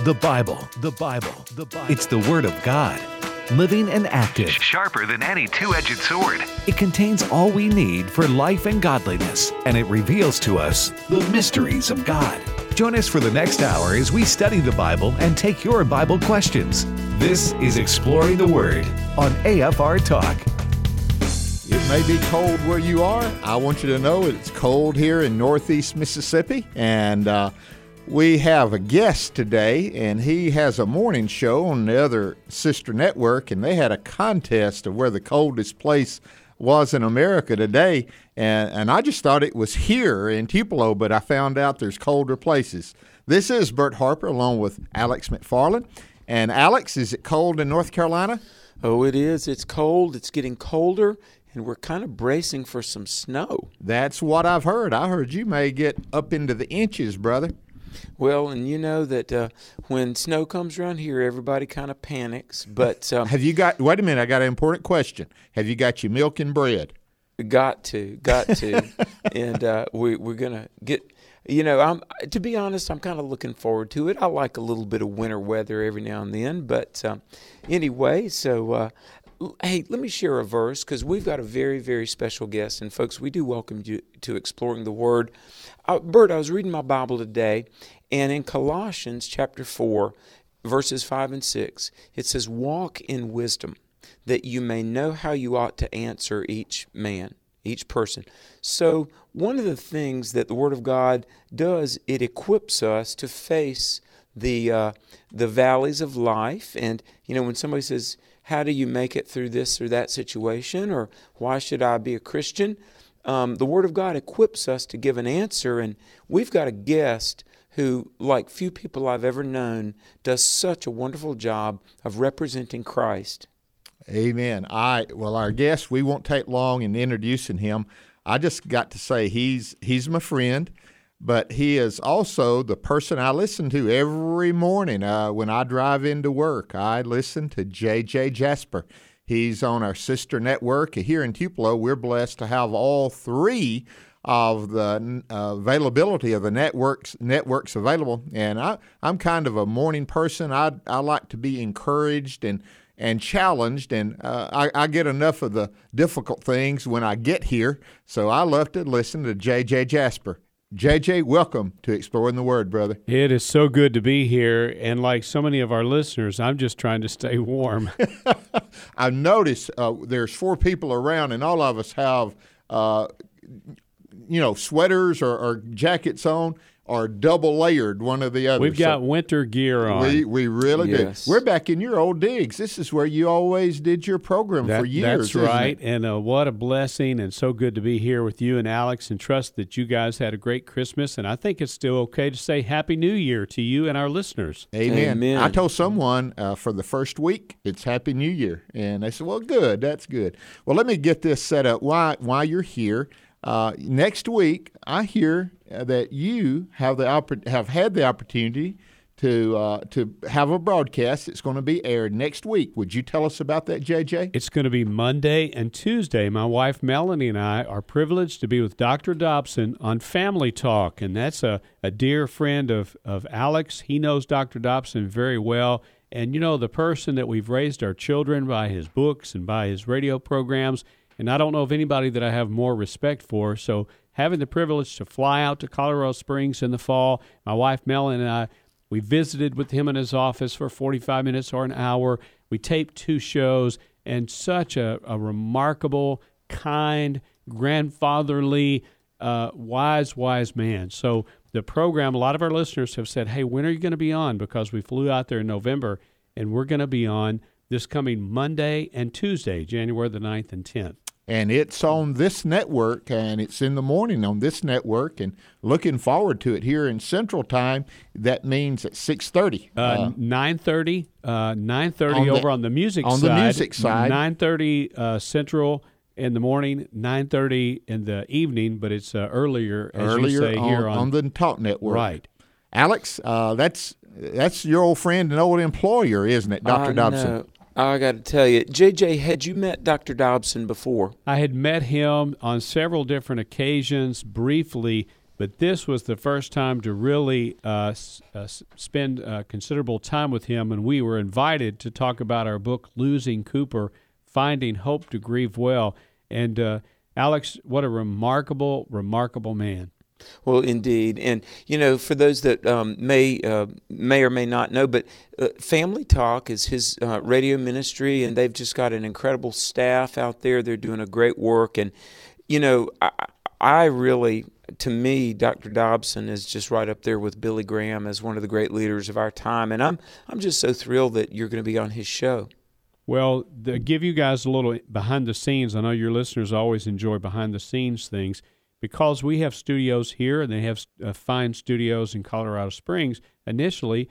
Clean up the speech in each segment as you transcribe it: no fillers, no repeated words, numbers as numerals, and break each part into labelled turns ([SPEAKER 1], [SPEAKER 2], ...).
[SPEAKER 1] The Bible. The Bible. The Bible. It's the Word of God, living and active.
[SPEAKER 2] Sharper than any two-edged sword.
[SPEAKER 1] It contains all we need for life and godliness, and it reveals to us the mysteries of God. Join us for the next hour as we study the Bible and take your Bible questions. This is Exploring the Word on AFR Talk.
[SPEAKER 3] It may be cold where you are. I want you to know it's cold here in Northeast Mississippi, and we have a guest today, and he has a morning show on the other sister network, and they had a contest of where the coldest place was in America today, and I just thought it was here in Tupelo, but I found out there's colder places. This is Bert Harper along with Alex McFarland. And Alex, is it cold in North Carolina?
[SPEAKER 4] Oh, it is. It's cold. It's getting colder, and we're kind of bracing for some snow.
[SPEAKER 3] That's what I've heard. I heard you may get up into the inches, brother.
[SPEAKER 4] Well, and you know that when snow comes around here, everybody kind of panics. But
[SPEAKER 3] have you got? Wait a minute, I got an important question. Have you got your milk and bread?
[SPEAKER 4] Got to, and we're gonna get. You know, to be honest, I'm kind of looking forward to it. I like a little bit of winter weather every now and then. But anyway, so. Hey, let me share a verse because we've got a very, very special guest. And, folks, we do welcome you to Exploring the Word. Bert, I was reading my Bible today, and in Colossians chapter 4, verses 5 and 6, it says, "Walk in wisdom, that you may know how you ought to answer each man," each person. So one of the things that the Word of God does, it equips us to face the valleys of life. And, you know, when somebody says, how do you make it through this or that situation, or why should I be a Christian? The Word of God equips us to give an answer, and we've got a guest who, like few people I've ever known, does such a wonderful job of representing Christ.
[SPEAKER 3] Amen. Our guest, we won't take long in introducing him. I just got to say he's my friend, but he is also the person I listen to every morning when I drive into work. I listen to J.J. Jasper. He's on our sister network. Here in Tupelo, we're blessed to have all three of the availability of the networks available. And I'm kind of a morning person. I like to be encouraged and challenged, and I get enough of the difficult things when I get here. So I love to listen to J.J. Jasper. JJ, welcome to Exploring the Word, brother.
[SPEAKER 5] It is so good to be here, and like so many of our listeners, I'm just trying to stay warm.
[SPEAKER 3] I've noticed there's 4 people around, and all of us have, sweaters or jackets on, or double layered, one or the other.
[SPEAKER 5] We've got winter gear on.
[SPEAKER 3] We really
[SPEAKER 4] Yes.
[SPEAKER 3] do. We're back in your old digs. This is where you always did your program for years.
[SPEAKER 5] That's right, and what a blessing, and so good to be here with you and Alex, and trust that you guys had a great Christmas, and I think it's still okay to say Happy New Year to you and our listeners.
[SPEAKER 3] Amen. I told someone for the first week, it's Happy New Year, and they said, well, good, that's good. Well, let me get this set up while you're here. Next week, I hear that you have had the opportunity to have a broadcast. It's going to be aired next week. Would you tell us about that, JJ?
[SPEAKER 5] It's going to be Monday and Tuesday. My wife Melanie and I are privileged to be with Dr. Dobson on Family Talk, and that's a dear friend of Alex. He knows Dr. Dobson very well, and you know, the person that we've raised our children by his books and by his radio programs. And I don't know of anybody that I have more respect for. So having the privilege to fly out to Colorado Springs in the fall, my wife Melanie and I, we visited with him in his office for 45 minutes or an hour. We taped 2 shows, and such a remarkable, kind, grandfatherly, wise man. So the program, a lot of our listeners have said, hey, when are you going to be on? Because we flew out there in November, and we're going to be on this coming Monday and Tuesday, January the 9th and 10th.
[SPEAKER 3] And it's on this network, and it's in the morning on this network, and looking forward to it here in Central Time. That means at 6:30.
[SPEAKER 5] 9:30 over on the music side.
[SPEAKER 3] On the music side.
[SPEAKER 5] 9:30 Central in the morning, 9:30 in the evening, but it's earlier, you say, here
[SPEAKER 3] on the Talk Network.
[SPEAKER 5] Right.
[SPEAKER 3] Alex, that's your old friend and old employer, isn't it, Dr. Dobson?
[SPEAKER 4] No. I got to tell you, JJ, had you met Dr. Dobson before?
[SPEAKER 5] I had met him on several different occasions briefly, But this was the first time to really spend considerable time with him, and we were invited to talk about our book, Losing Cooper, Finding Hope to Grieve Well. And Alex, what a remarkable, remarkable man.
[SPEAKER 4] Well, indeed. And, for those that may or may not know, but Family Talk is his radio ministry, and they've just got an incredible staff out there. They're doing a great work. And, I really, to me, Dr. Dobson is just right up there with Billy Graham as one of the great leaders of our time. And I'm just so thrilled that you're going to be on his show.
[SPEAKER 5] Well, to give you guys a little behind the scenes, I know your listeners always enjoy behind the scenes things. Because we have studios here and they have fine studios in Colorado Springs, initially,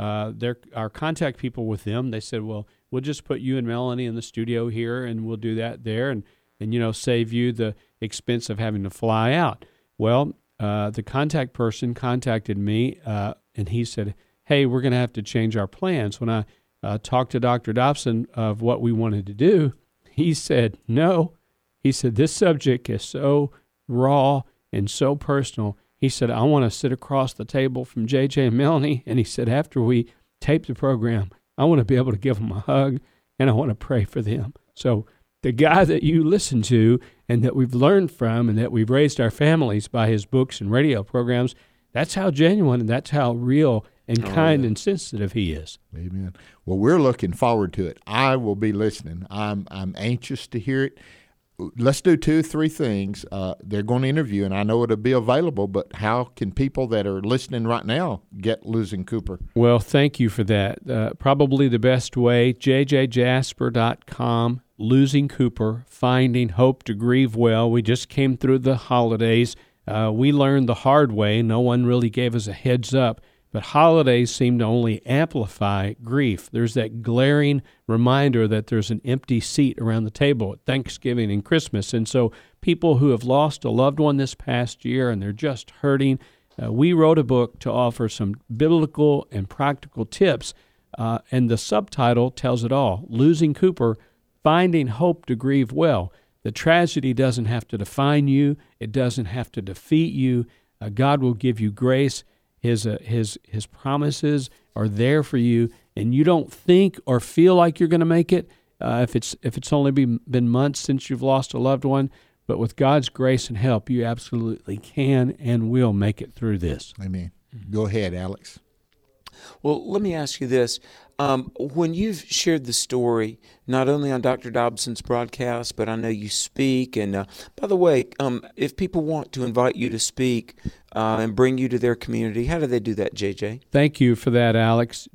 [SPEAKER 5] our contact people with them, they said, well, we'll just put you and Melanie in the studio here and we'll do that there and save you the expense of having to fly out. Well, the contact person contacted me and he said, hey, we're going to have to change our plans. When I talked to Dr. Dobson of what we wanted to do, he said, no. He said, this subject is so raw and so personal. He said, I want to sit across the table from JJ and Melanie. And he said, after we tape the program, I want to be able to give them a hug and I want to pray for them. So the guy that you listen to and that we've learned from and that we've raised our families by his books and radio programs, that's how genuine and that's how real and kind and sensitive he is.
[SPEAKER 3] Amen. Well, we're looking forward to it. I will be listening. I'm anxious to hear it. Let's do 2-3 things. They're going to interview, and I know it'll be available, but how can people that are listening right now get Losing Cooper?
[SPEAKER 5] Well, thank you for that. Probably the best way, jjjasper.com, Losing Cooper, Finding Hope to Grieve Well. We just came through the holidays. We learned the hard way. No one really gave us a heads up. But holidays seem to only amplify grief. There's that glaring reminder that there's an empty seat around the table at Thanksgiving and Christmas. And so people who have lost a loved one this past year and they're just hurting, we wrote a book to offer some biblical and practical tips. And the subtitle tells it all, Losing Cooper, Finding Hope to Grieve Well. The tragedy doesn't have to define you. It doesn't have to defeat you. God will give you grace. His promises are there for you, and you don't think or feel like you're going to make it if it's only been months since you've lost a loved one. But with God's grace and help, you absolutely can and will make it through this.
[SPEAKER 3] Amen. Go ahead, Alex.
[SPEAKER 4] Well, let me ask you this. When you've shared the story, not only on Dr. Dobson's broadcast, but I know you speak. And by the way, if people want to invite you to speak and bring you to their community, how do they do that, JJ?
[SPEAKER 5] Thank you for that, Alex.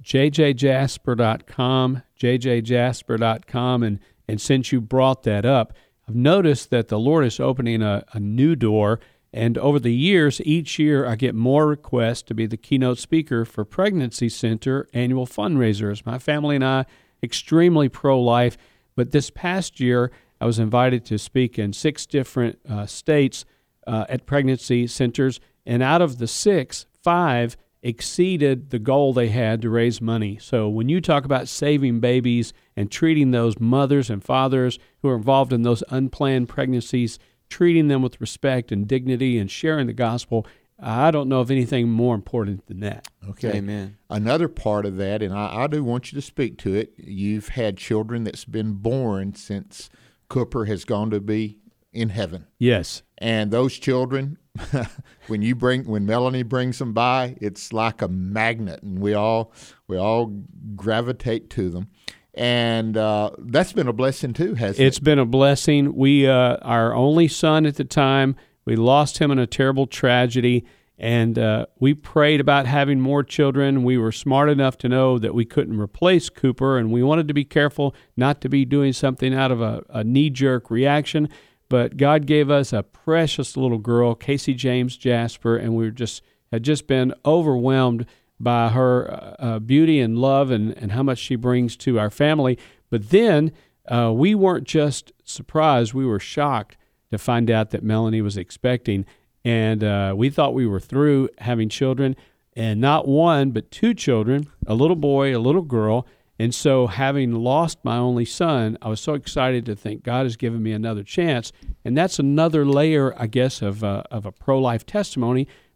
[SPEAKER 5] jjjasper.com. And since you brought that up, I've noticed that the Lord is opening a new door. And over the years, each year, I get more requests to be the keynote speaker for Pregnancy Center annual fundraisers. My family and I, extremely pro-life, but this past year, I was invited to speak in 6 different states at pregnancy centers, and out of the 6, 5 exceeded the goal they had to raise money. So when you talk about saving babies and treating those mothers and fathers who are involved in those unplanned pregnancies, treating them with respect and dignity and sharing the gospel, I don't know of anything more important than that.
[SPEAKER 3] Okay.
[SPEAKER 4] Amen.
[SPEAKER 3] Another part of that, and I do want you to speak to it, you've had children that's been born since Cooper has gone to be in heaven.
[SPEAKER 5] Yes.
[SPEAKER 3] And those children, when Melanie brings them by, it's like a magnet, and we all gravitate to them. And that's been a blessing too, hasn't it?
[SPEAKER 5] It's been a blessing. We, our only son at the time, we lost him in a terrible tragedy, and we prayed about having more children. We were smart enough to know that we couldn't replace Cooper, and we wanted to be careful not to be doing something out of a knee-jerk reaction. But God gave us a precious little girl, Casey James Jasper, and we had just been overwhelmed by her beauty and love and how much she brings to our family. But then we weren't just surprised, we were shocked to find out that Melanie was expecting. And we thought we were through having children, and not one, but 2 children, a little boy, a little girl. And so having lost my only son, I was so excited to think God has given me another chance. And that's another layer, I guess, of a pro-life testimony,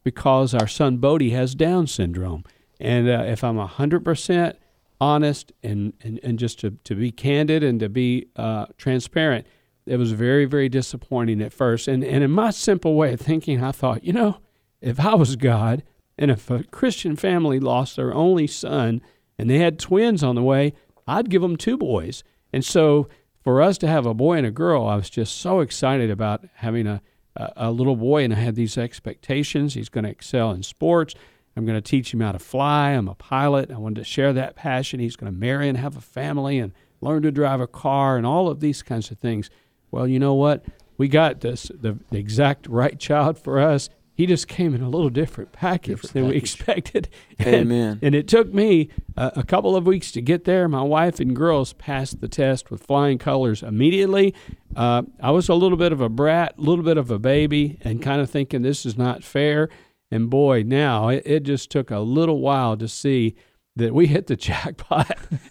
[SPEAKER 5] because our son Bodie has Down syndrome. And if I'm 100% honest and just to be candid and to be transparent, it was very, very disappointing at first. And in my simple way of thinking, I thought, if I was God and if a Christian family lost their only son and they had twins on the way, I'd give them 2 boys. And so for us to have a boy and a girl, I was just so excited about having a little boy, and I had these expectations. He's going to excel in sports. I'm going to teach him how to fly. I'm a pilot. I wanted to share that passion. He's going to marry and have a family and learn to drive a car and all of these kinds of things. Well, you know what? We got the exact right child for us. He just came in a little different package than we expected.
[SPEAKER 4] Amen.
[SPEAKER 5] And it took me a couple of weeks to get there. My wife and girls passed the test with flying colors immediately. I was a little bit of a brat, a little bit of a baby, and kind of thinking this is not fair. And boy, now it just took a little while to see that we hit the jackpot.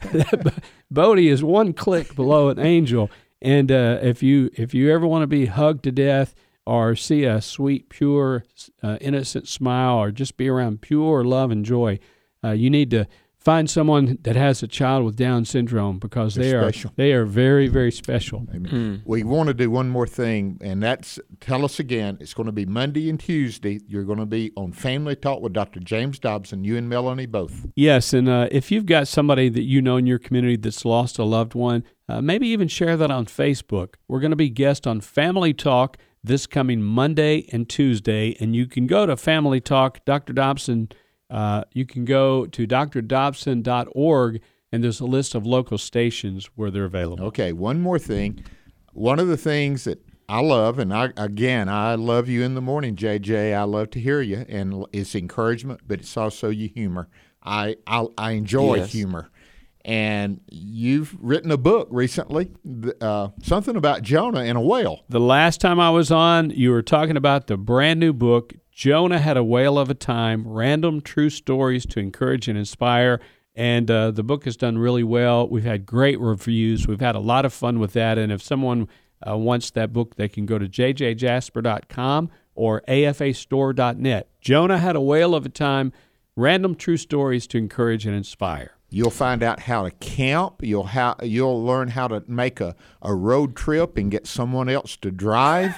[SPEAKER 5] Bodie is one click below an angel. And if you ever want to be hugged to death or see a sweet, pure, innocent smile or just be around pure love and joy, you need to find someone that has a child with Down syndrome, because they are very, very special.
[SPEAKER 3] Amen. We want to do one more thing, and that's, tell us again, it's going to be Monday and Tuesday. You're going to be on Family Talk with Dr. James Dobson, you and Melanie both.
[SPEAKER 5] Yes, and if you've got somebody that you know in your community that's lost a loved one, maybe even share that on Facebook. We're going to be guests on Family Talk this coming Monday and Tuesday, and you can go to Family Talk, Dr. Dobson. You can go to drdobson.org, and there's a list of local stations where they're available.
[SPEAKER 3] Okay, one more thing. One of the things that I love, and I love you in the morning, JJ. I love to hear you, and it's encouragement, but it's also your humor. I enjoy humor. And you've written a book recently, something about Jonah and a whale.
[SPEAKER 5] The last time I was on, you were talking about the brand new book, Jonah Had a Whale of a Time, Random True Stories to Encourage and Inspire. And the book has done really well. We've had great reviews. We've had a lot of fun with that. And if someone wants that book, they can go to jjjasper.com or afastore.net. Jonah Had a Whale of a Time, Random True Stories to Encourage and Inspire.
[SPEAKER 3] You'll find out how to camp. You'll learn how to make a road trip and get someone else to drive.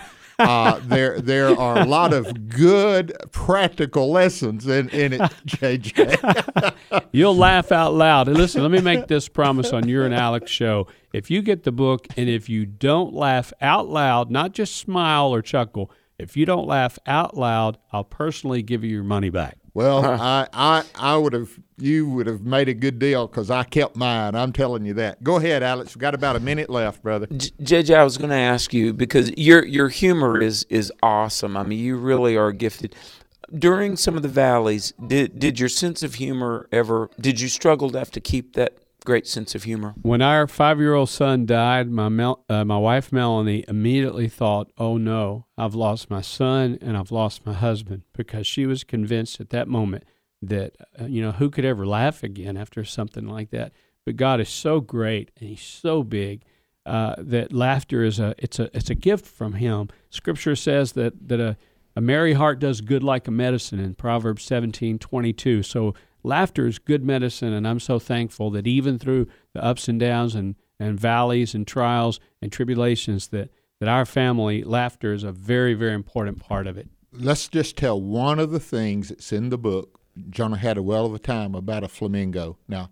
[SPEAKER 3] There are a lot of good practical lessons in it, JJ.
[SPEAKER 5] You'll laugh out loud. And listen, let me make this promise on your and Alex show. If you get the book and if you don't laugh out loud, not just smile or chuckle, if you don't laugh out loud, I'll personally give you your money back.
[SPEAKER 3] Well, you would have made a good deal because I kept mine. I'm telling you that. Go ahead, Alex. We've got about a minute left, brother.
[SPEAKER 4] JJ, I was going to ask you, because your humor is awesome. I mean, you really are gifted. During some of the valleys, did your sense of humor did you struggle to have to keep that great sense of humor?
[SPEAKER 5] When our 5-year-old son died, my wife Melanie immediately thought, oh no, I've lost my son and I've lost my husband, because she was convinced at that moment that, who could ever laugh again after something like that? But God is so great and He's so big that laughter is it's a gift from Him. Scripture says that a merry heart does good like a medicine in Proverbs 17:22. So laughter is good medicine, and I'm so thankful that even through the ups and downs and valleys and trials and tribulations that our family, laughter is a very, very important part of it.
[SPEAKER 3] Let's just tell one of the things that's in the book. Jonah had a whale of a time about a flamingo. Now,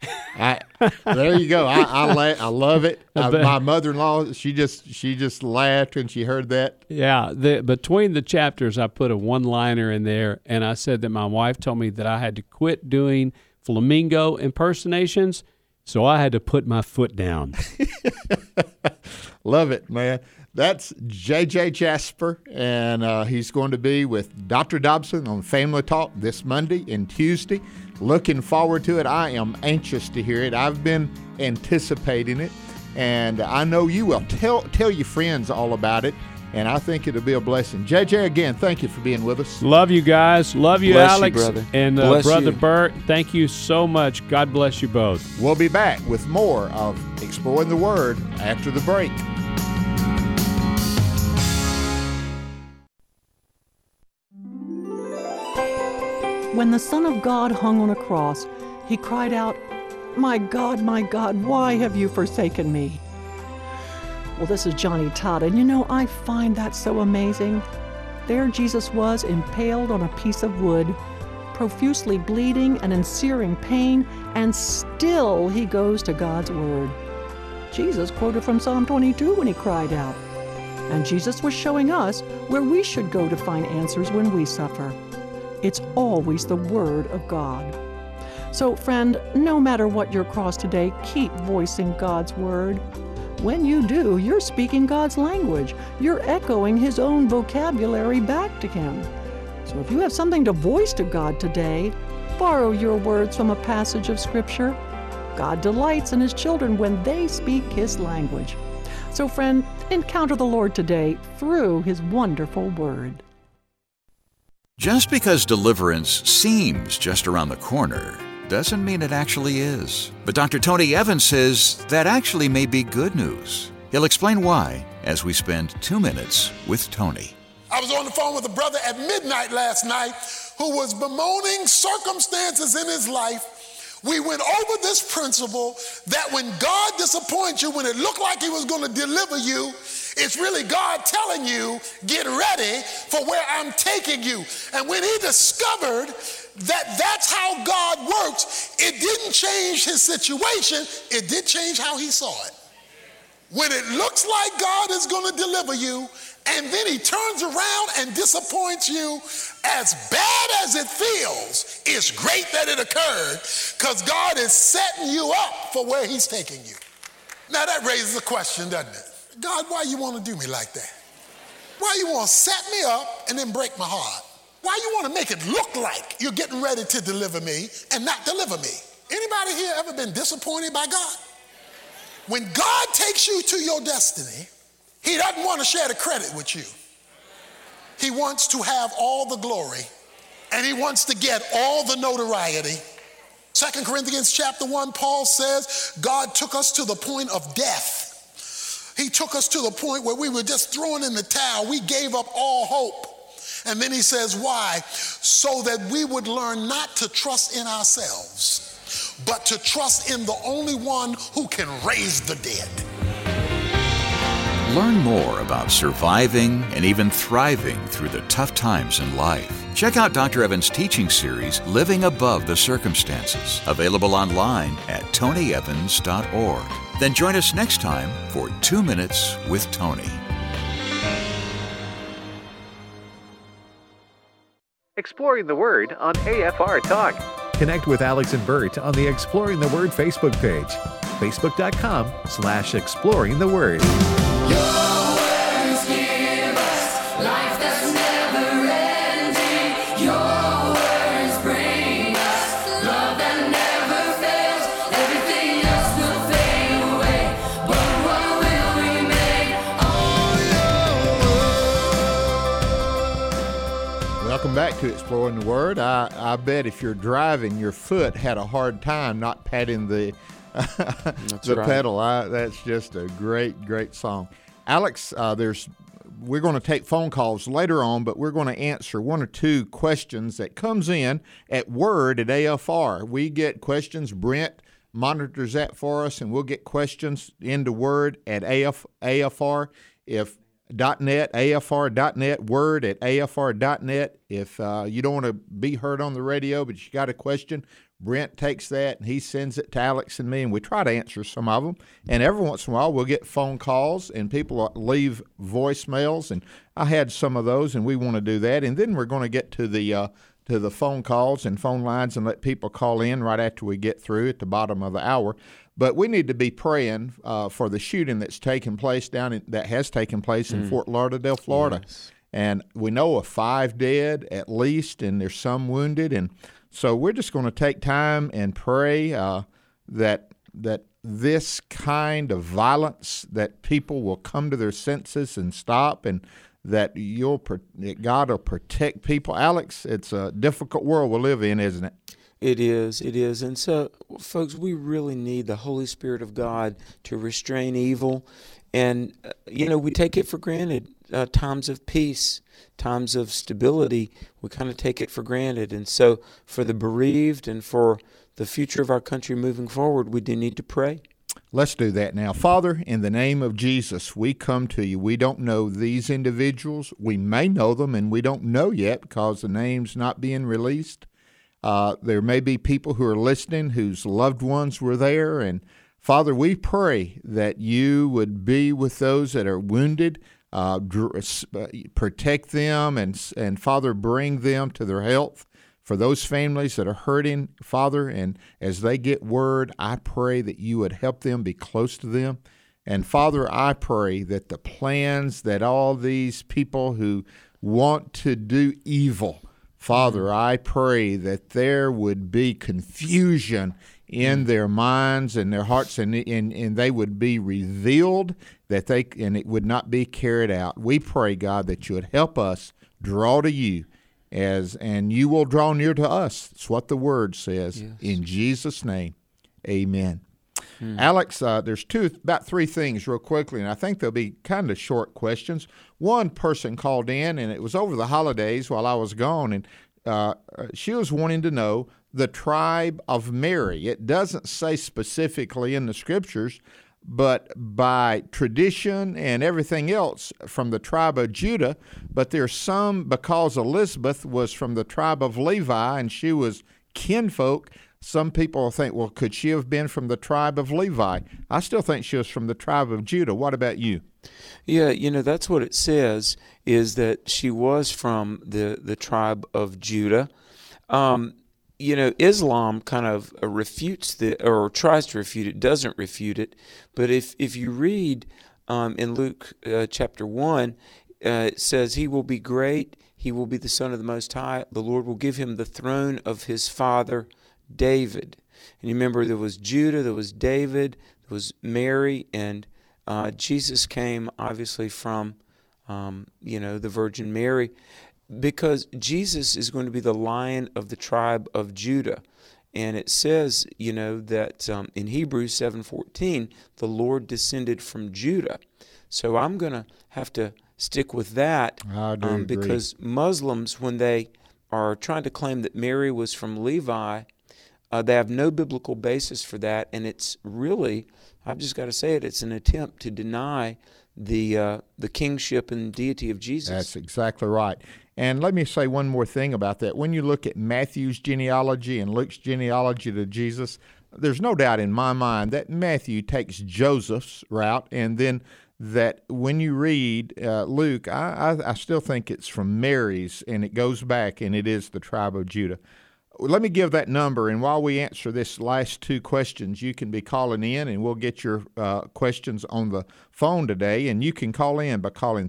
[SPEAKER 3] there you go. I love it. My mother-in-law, she just laughed when she heard that.
[SPEAKER 5] Yeah, between the chapters, I put a one-liner in there, and I said that my wife told me that I had to quit doing flamingo impersonations, so I had to put my foot down.
[SPEAKER 3] Love it, man. That's J.J. Jasper, and he's going to be with Dr. Dobson on Family Talk this Monday and Tuesday. Looking forward to it. I am anxious to hear it. I've been anticipating it, and I know you will. Tell your friends all about it, and I think it'll be a blessing. JJ, again, thank you for being with us.
[SPEAKER 5] Love you guys. Love you,
[SPEAKER 4] bless
[SPEAKER 5] Alex.
[SPEAKER 4] You, brother.
[SPEAKER 5] And Brother Bert, thank you so much. God bless you both.
[SPEAKER 3] We'll be back with more of Exploring the Word after the break.
[SPEAKER 6] When the Son of God hung on a cross, he cried out, my God, why have you forsaken me?" Well, this is Johnny Todd, and I find that so amazing. There Jesus was, impaled on a piece of wood, profusely bleeding and in searing pain, and still he goes to God's Word. Jesus quoted from Psalm 22 when he cried out. And Jesus was showing us where we should go to find answers when we suffer. It's always the Word of God. So, friend, no matter what your cross today, keep voicing God's Word. When you do, you're speaking God's language. You're echoing His own vocabulary back to Him. So if you have something to voice to God today, borrow your words from a passage of Scripture. God delights in His children when they speak His language. So, friend, encounter the Lord today through His wonderful Word.
[SPEAKER 7] Just because deliverance seems just around the corner doesn't mean it actually is. But Dr. Tony Evans says that actually may be good news. He'll explain why as we spend 2 minutes with Tony.
[SPEAKER 8] I was on the phone with a brother at midnight last night who was bemoaning circumstances in his life. We went over this principle that when God disappoints you, when it looked like He was going to deliver you, it's really God telling you, get ready for where I'm taking you. And when he discovered that that's how God works, it didn't change his situation, it did change how he saw it. When it looks like God is going to deliver you, and then He turns around and disappoints you, as bad as it feels, it's great that it occurred, because God is setting you up for where He's taking you. Now that raises a question, doesn't it? God, why you want to do me like that? Why you want to set me up and then break my heart? Why you want to make it look like you're getting ready to deliver me and not deliver me? Anybody here ever been disappointed by God? When God takes you to your destiny, He doesn't want to share the credit with you. He wants to have all the glory, and He wants to get all the notoriety. 2 Corinthians chapter 1, Paul says, God took us to the point of death. He took us to the point where we were just thrown in the towel. We gave up all hope. And then he says, why? So that we would learn not to trust in ourselves, but to trust in the only one who can raise the dead.
[SPEAKER 7] Learn more about surviving and even thriving through the tough times in life. Check out Dr. Evans' teaching series, Living Above the Circumstances, available online at tonyevans.org. Then join us next time for 2 Minutes with Tony.
[SPEAKER 2] Exploring the Word on AFR Talk.
[SPEAKER 1] Connect with Alex and Bert on the Exploring the Word Facebook page. Facebook.com/Exploring the Word.
[SPEAKER 3] Welcome back to Exploring the Word. I bet if you're driving, your foot had a hard time not patting the pedal. That's just a great song. Alex, we're going to take phone calls later on, but we're going to answer one or two questions that comes in at Word at AFR. We get questions. Brent monitors that for us, and we'll get questions into Word at AFR. If .net, AFR.net, Word at AFR.net. If you don't want to be heard on the radio, but you got a question, Brent takes that and he sends it to Alex and me, and we try to answer some of them. And every once in a while, we'll get phone calls and people leave voicemails, and I had some of those, and we want to do that. And then we're going to get to the phone calls and phone lines and let people call in right after we get through at the bottom of the hour. But we need to be praying for the shooting that's taken place that has taken place in Fort Lauderdale, Florida. Yes. And we know of 5 dead at least, and there's some wounded. And so we're just going to take time and pray that this kind of violence, that people will come to their senses and stop, and that God will protect people. Alex, it's a difficult world we live in, isn't it?
[SPEAKER 4] It is. And so, folks, we really need the Holy Spirit of God to restrain evil. And, we take it for granted times of peace, times of stability, we kind of take it for granted. And so for the bereaved and for the future of our country moving forward, we do need to pray.
[SPEAKER 3] Let's do that now. Father, in the name of Jesus, we come to you. We don't know these individuals. We may know them, and we don't know yet because the name's not being released. There may be people who are listening whose loved ones were there. And Father, we pray that you would be with those that are wounded, protect them, and Father, bring them to their health. For those families that are hurting, Father, and as they get word, I pray that you would help them be close to them. And Father, I pray that the plans that all these people who want to do evil, Father, I pray that there would be confusion in their minds and their hearts, and they would be revealed, and it would not be carried out. We pray, God, that you would help us draw to you, and you will draw near to us. That's what the Word says. Yes. In Jesus' name, amen. Alex, there's about three things real quickly, and I think they'll be kind of short questions. One person called in, and it was over the holidays while I was gone, and she was wanting to know the tribe of Mary. It doesn't say specifically in the Scriptures, but by tradition and everything else from the tribe of Judah. But there's some, because Elizabeth was from the tribe of Levi and she was kinfolk, some people think, well, could she have been from the tribe of Levi? I still think she was from the tribe of Judah. What about you?
[SPEAKER 4] Yeah, that's what it says, is that she was from the tribe of Judah. Islam kind of refutes or tries to refute it, doesn't refute it. But if you read in Luke chapter 1, it says, he will be great, he will be the Son of the Most High, the Lord will give him the throne of his father David. And you remember there was Judah, there was David, there was Mary, and Jesus came obviously from, the Virgin Mary, because Jesus is going to be the Lion of the tribe of Judah. And it says, that in Hebrews 7:14, the Lord descended from Judah. So I'm going to have to stick with that because Muslims, when they are trying to claim that Mary was from Levi, they have no biblical basis for that. And it's really, I've just got to say it, it's an attempt to deny the kingship and deity of Jesus.
[SPEAKER 3] That's exactly right. And let me say one more thing about that. When you look at Matthew's genealogy and Luke's genealogy to Jesus, there's no doubt in my mind that Matthew takes Joseph's route, and then that when you read Luke, I still think it's from Mary's, and it goes back, and it is the tribe of Judah. Let me give that number, and while we answer this last two questions, you can be calling in, and we'll get your questions on the phone today. And you can call in by calling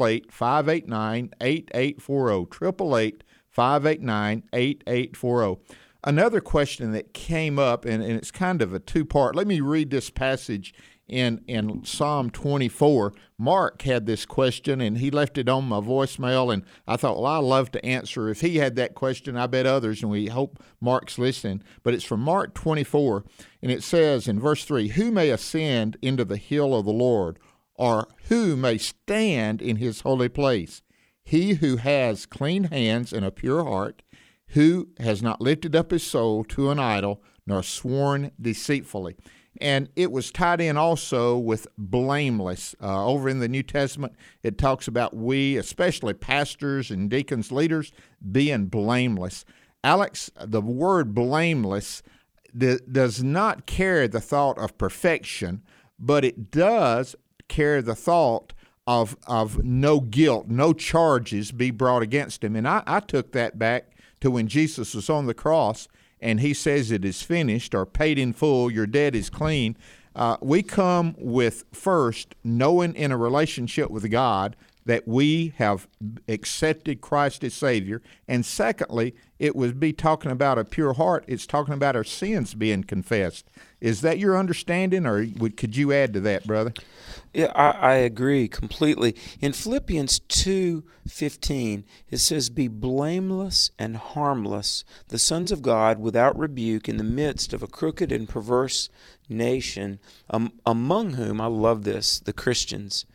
[SPEAKER 3] 888-589-8840, 888-589-8840. Another question that came up, and it's kind of a two-part. Let me read this passage in Psalm 24. Mark had this question, and he left it on my voicemail, and I thought, well, I'd love to answer. If he had that question, I bet others, and we hope Mark's listening. But it's from Mark 24, and it says in verse 3, who may ascend into the hill of the Lord, or who may stand in his holy place? He who has clean hands and a pure heart, who has not lifted up his soul to an idol, nor sworn deceitfully. And it was tied in also with blameless. Over in the New Testament, it talks about we, especially pastors and deacons, leaders, being blameless. Alex, the word blameless does not carry the thought of perfection, but it does carry the thought of no guilt, no charges be brought against him. And I took that back to when Jesus was on the cross, and he says it is finished, or paid in full, your debt is clean. We come with, first, knowing in a relationship with God that we have accepted Christ as Savior. And secondly, it would be talking about a pure heart. It's talking about our sins being confessed. Is that your understanding, or could you add to that, brother?
[SPEAKER 4] Yeah, I agree completely. In Philippians 2:15, it says, be blameless and harmless, the sons of God without rebuke in the midst of a crooked and perverse nation, among whom, I love this, the Christians,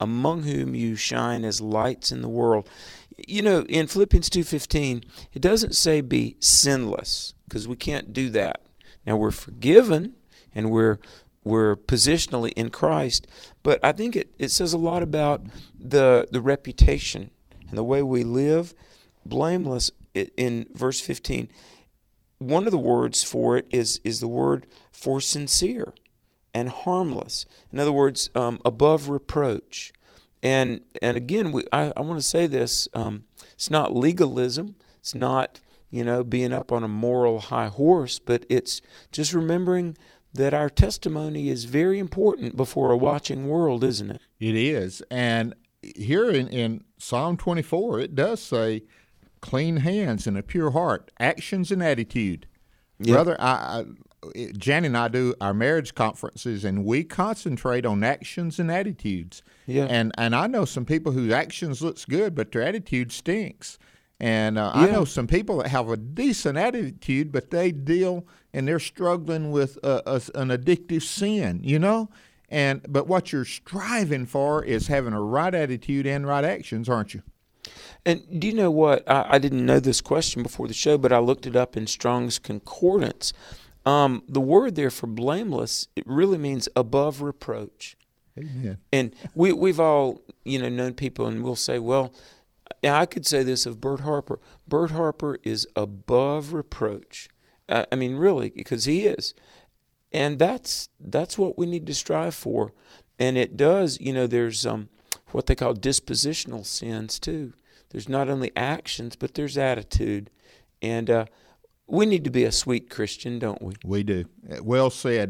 [SPEAKER 4] among whom you shine as lights in the world. You know, in Philippians 2:15, it doesn't say be sinless, because we can't do that. Now, we're forgiven, and we're positionally in Christ, but I think it says a lot about the reputation and the way we live. Blameless, in verse 15, one of the words for it is the word for sincere and harmless. In other words, above reproach. And again, I want to say this, it's not legalism, it's not, being up on a moral high horse, but it's just remembering that our testimony is very important before a watching world, isn't it?
[SPEAKER 3] It is. And here in Psalm 24, it does say, clean hands and a pure heart, actions and attitude. Yep. Brother, Jan and I do our marriage conferences, and we concentrate on actions and attitudes. Yeah. And I know some people whose actions looks good, but their attitude stinks. And I know some people that have a decent attitude, but they deal and they're struggling with an addictive sin, But what you're striving for is having a right attitude and right actions, aren't you?
[SPEAKER 4] And do you know what? I didn't know this question before the show, but I looked it up in Strong's Concordance. The word there for blameless, it really means above reproach.
[SPEAKER 3] Amen.
[SPEAKER 4] And we've all, known people, and we'll say, well, I could say this of Bert Harper. Bert Harper is above reproach. I mean, really, because he is. And that's what we need to strive for. And it does, there's what they call dispositional sins, too. There's not only actions, but there's attitude. And we need to be a sweet Christian, don't we?
[SPEAKER 3] We do. Well said.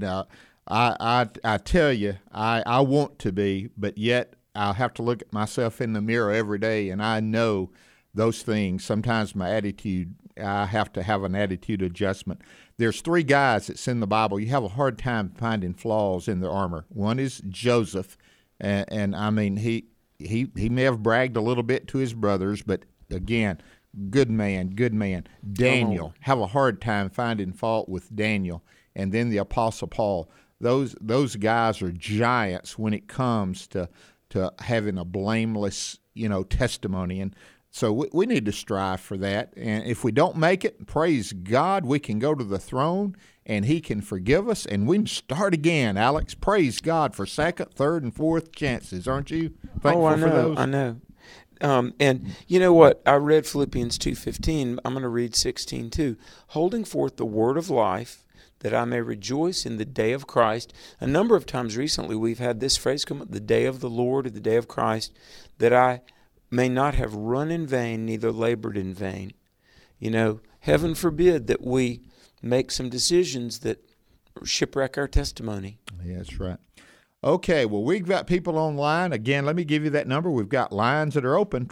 [SPEAKER 3] I tell you, I want to be, but yet I'll have to look at myself in the mirror every day, and I know those things. Sometimes my attitude, I have to have an attitude adjustment. There's 3 guys that's in the Bible. You have a hard time finding flaws in their armor. One is Joseph, and I mean, he may have bragged a little bit to his brothers, but again, good man. Daniel, have a hard time finding fault with Daniel. And then the Apostle Paul. Those guys are giants when it comes to having a blameless, testimony. And so we need to strive for that. And if we don't make it, praise God, we can go to the throne and he can forgive us and we can start again, Alex. Praise God for second, third, and fourth chances, aren't you? Thankful
[SPEAKER 4] I know,
[SPEAKER 3] for those?
[SPEAKER 4] I know. And you know what? I read Philippians 2:15. I'm going to read 16 too. Holding forth the word of life, that I may rejoice in the day of Christ. A number of times recently we've had this phrase come up, the day of the Lord or the day of Christ, that I may not have run in vain, neither labored in vain. Heaven forbid that we make some decisions that shipwreck our testimony.
[SPEAKER 3] Yeah, that's right. Okay, well, we've got people online. Again, let me give you that number. We've got lines that are open,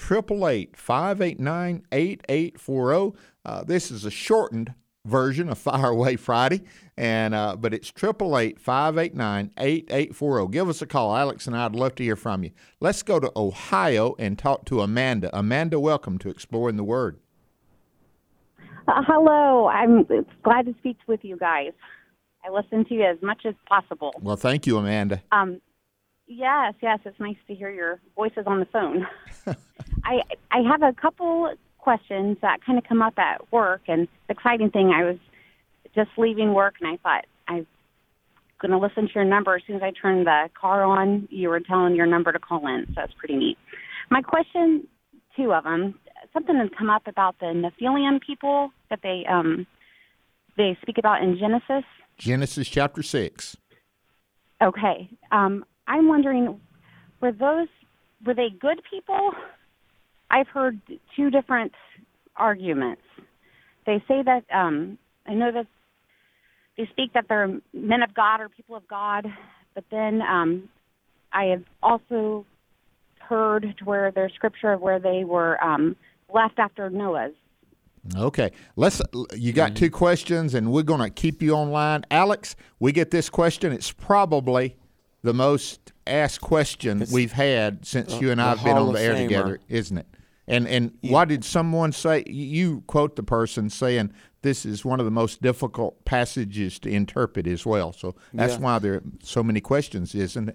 [SPEAKER 3] 888-589-8840. This is a shortened version of Fire Away Friday, but it's 888-589-8840. Give us a call. Alex and I'd love to hear from you. Let's go to Ohio and talk to Amanda. Amanda, welcome to Exploring the Word.
[SPEAKER 9] Hello. I'm glad to speak with you guys. I listen to you as much as possible.
[SPEAKER 3] Well, thank you, Amanda.
[SPEAKER 9] Yes, it's nice to hear your voices on the phone. I have a couple questions that kind of come up at work, and the exciting thing, I was just leaving work, and I thought, I'm going to listen to your number. As soon as I turned the car on, you were telling your number to call in, so that's pretty neat. My question, 2 of them, something has come up about the Nephilim people that they speak about in Genesis.
[SPEAKER 3] Genesis chapter 6.
[SPEAKER 9] Okay. I'm wondering, were they good people? I've heard 2 different arguments. They say that, I know that they speak that they're men of God or people of God, but then I have also heard to where there's scripture where they were left after Noah's.
[SPEAKER 3] Okay, you got 2 questions, and we're going to keep you online. Alex, we get this question. It's probably the most asked question we've had since you and I have been on the air together, isn't it? And why did someone say, you quote the person saying this is one of the most difficult passages to interpret as well. So that's why there are so many questions, isn't it?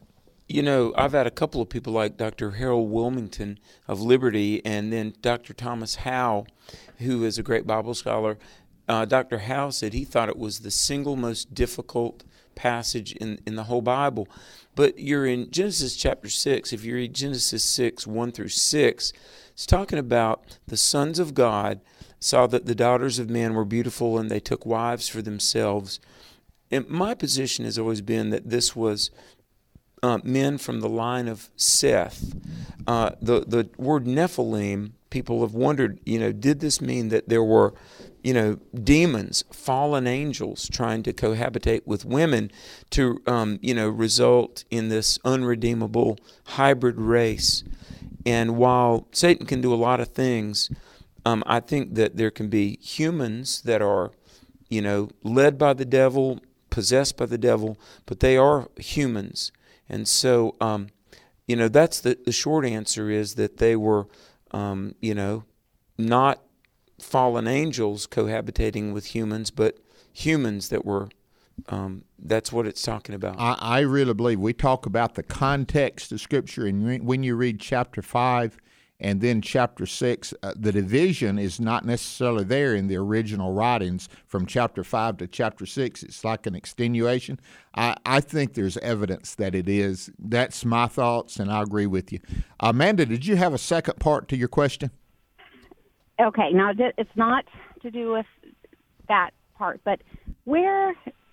[SPEAKER 4] You know, I've had a couple of people like Dr. Harold Wilmington of Liberty, and then Dr. Thomas Howe, who is a great Bible scholar. Dr. Howe said he thought it was the single most difficult passage in the whole Bible. But you're in Genesis chapter 6. If you read Genesis 6, 1 through 6, it's talking about the sons of God saw that the daughters of men were beautiful, and they took wives for themselves. And my position has always been that this was men from the line of Seth. The word Nephilim, people have wondered, did this mean that there were, demons, fallen angels trying to cohabitate with women to, result in this unredeemable hybrid race? And while Satan can do a lot of things, I think that there can be humans that are, led by the devil, possessed by the devil, but they are humans. And so, that's the short answer is that they were, not fallen angels cohabitating with humans, but humans that were, that's what it's talking about.
[SPEAKER 3] I really believe we talk about the context of Scripture, and when you read chapter 5 and then chapter 6, the division is not necessarily there in the original writings from chapter 5 to chapter 6. It's like an extenuation. I think there's evidence that it is. That's my thoughts, and I agree with you. Amanda, did you have a second part to your question?
[SPEAKER 9] Okay, now it's not to do with that part, but where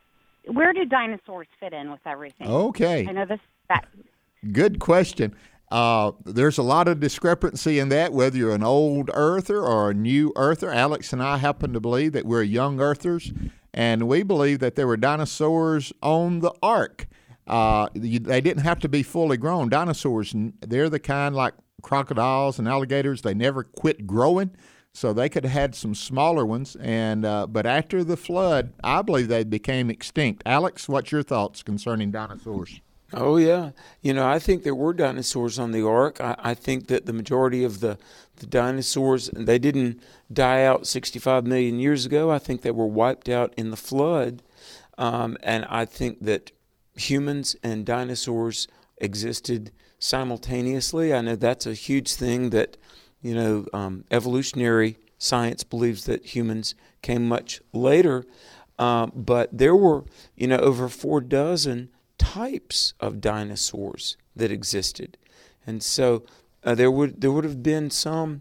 [SPEAKER 9] do dinosaurs fit in with everything?
[SPEAKER 3] Okay.
[SPEAKER 9] I know that.
[SPEAKER 3] Good question. There's a lot of discrepancy in that, whether you're an old earther or a new earther. Alex and I happen to believe that we're young earthers, and we believe that there were dinosaurs on the ark. They didn't have to be fully grown. Dinosaurs, they're the kind like crocodiles and alligators. They never quit growing, so they could have had some smaller ones. And but after the flood, I believe they became extinct. Alex, what's your thoughts concerning dinosaurs?
[SPEAKER 4] Oh, yeah. I think there were dinosaurs on the ark. I think that the majority of the dinosaurs, they didn't die out 65 million years ago. I think they were wiped out in the flood. And I think that humans and dinosaurs existed simultaneously. I know that's a huge thing that, evolutionary science believes that humans came much later. But there were, over 4 dozen types of dinosaurs that existed, and so there would have been some.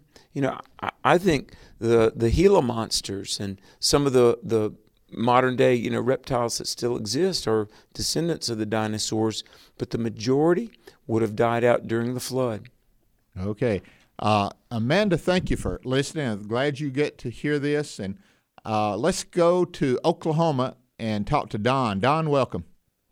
[SPEAKER 4] I think the Gila monsters and some of the modern day reptiles that still exist are descendants of the dinosaurs, but the majority would have died out during the flood.
[SPEAKER 3] Okay, Amanda, thank you for listening. I'm glad you get to hear this, and let's go to Oklahoma and talk to Don. Don, welcome.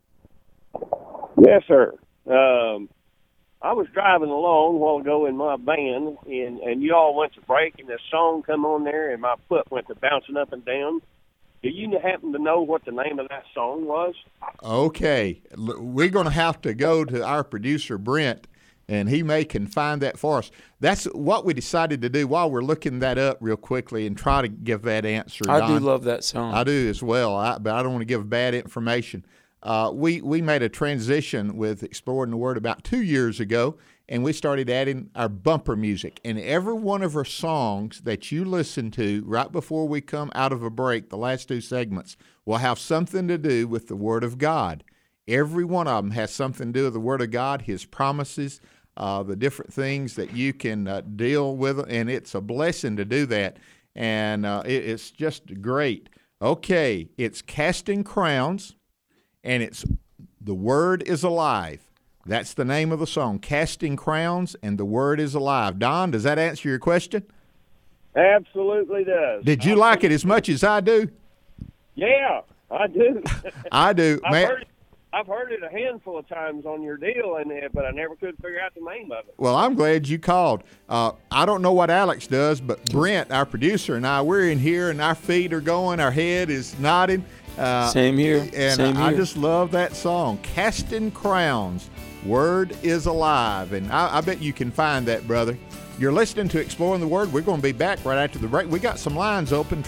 [SPEAKER 10] Yes, sir. I was driving along a while ago in my van, and you all went to break, and this song come on there, and my foot went to bouncing up and down. Do you happen to know what the name of that song was?
[SPEAKER 3] Okay. We're going to have to go to our producer, Brent, and he can find that for us. That's what we decided to do while we're looking that up real quickly and try to give that answer.
[SPEAKER 4] I do love that song.
[SPEAKER 3] I do as well, but I don't want to give bad information. We made a transition with Exploring the Word about 2 years ago, and we started adding our bumper music. And every one of our songs that you listen to right before we come out of a break, the last 2 segments, will have something to do with the Word of God. Every one of them has something to do with the Word of God, His promises, the different things that you can deal with, and it's a blessing to do that. And it's just great. Okay, it's Casting Crowns. And it's The Word is Alive. That's the name of the song, Casting Crowns, and The Word is Alive. Don, does that answer your question?
[SPEAKER 10] Absolutely does.
[SPEAKER 3] Did you like it as much as I do?
[SPEAKER 10] Yeah, I do.
[SPEAKER 3] I do.
[SPEAKER 10] I've heard it a handful of times on your deal, but I never could figure out the name of it.
[SPEAKER 3] Well, I'm glad you called. I don't know what Alex does, but Brent, our producer, and I, we're in here, and our feet are going, our head is nodding.
[SPEAKER 4] Same here.
[SPEAKER 3] And I just love that song, Casting Crowns, Word is Alive. And I bet you can find that, brother. You're listening to Exploring the Word. We're going to be back right after the break. We got some lines open,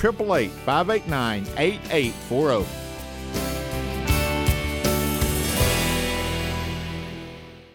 [SPEAKER 3] 888-589-8840.